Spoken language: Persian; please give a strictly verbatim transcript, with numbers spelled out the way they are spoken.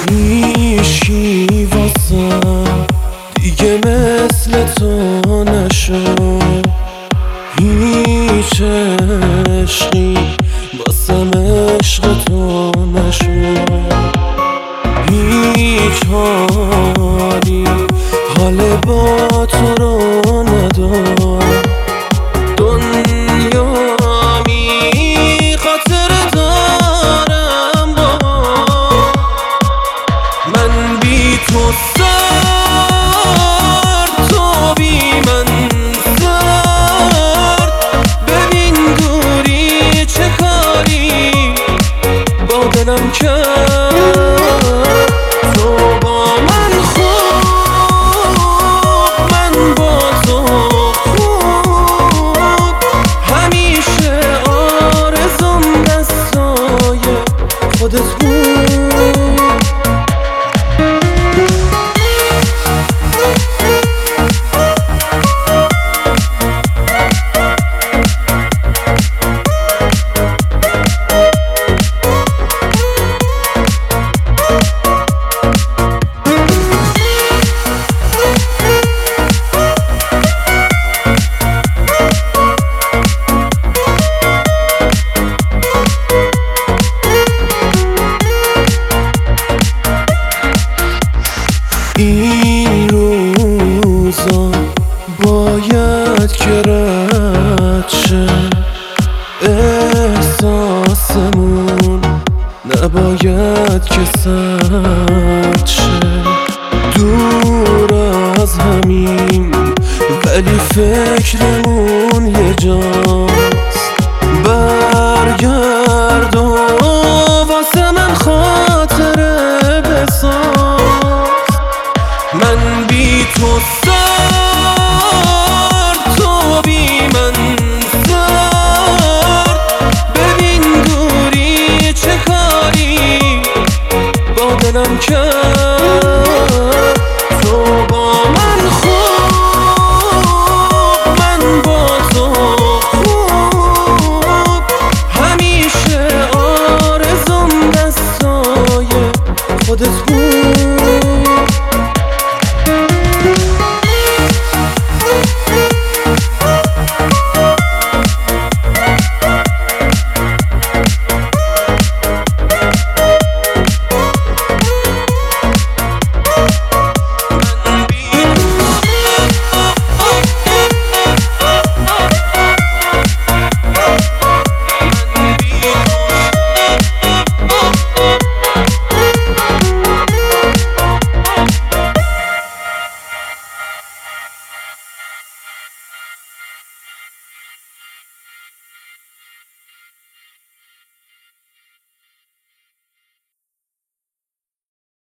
هیچی واسم دیگه مثل تو نشد، هیچ عشقی واسم عشق تو نشد، هیچ حالی حال با تو رو ندارم. دنیا می خاطر دارم با من بی تو سرد، تو بی من سرد. ببین دوری چه کاری با دلم کرد. تو با من خوب، من با تو خوب، همیشه آرزوم دستای خودت بود. این روزا باید که رد شه، احساسمون نباید که سرد شه. دور از همین ولی فکرمون یه جاست. برگرد و واسه من خاطره بساز. من بی تو سرد، تو بی من سرد. ببین دوری چه کاری با دلم کرد. تو با من خوب، من با تو خوب، همیشه آرزوم دستای خودت بود.